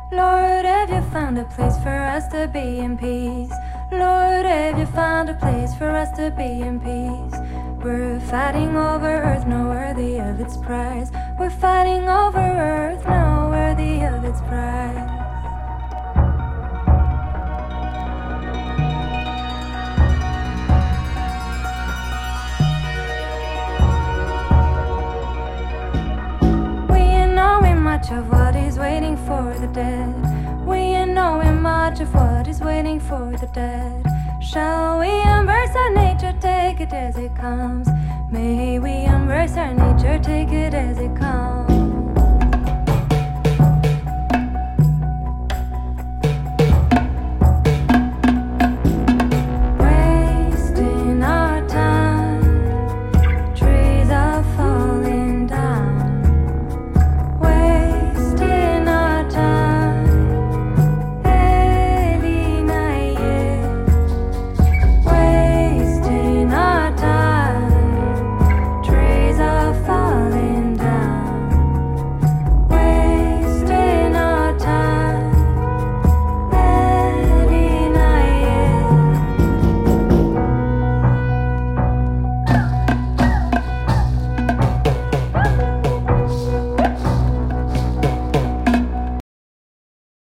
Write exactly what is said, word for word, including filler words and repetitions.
Lord, have you found a place for us to be in peace? Lord, have you found a place for us to be in peace? We're fighting over earth, not worthy of its prize. We're fighting over earth, not worthy of its prize. Much of what is waiting for the dead. We ain't knowing much of what is waiting for the dead. Shall we embrace our nature, take it as it comes? May we embrace our nature, take it as it comes.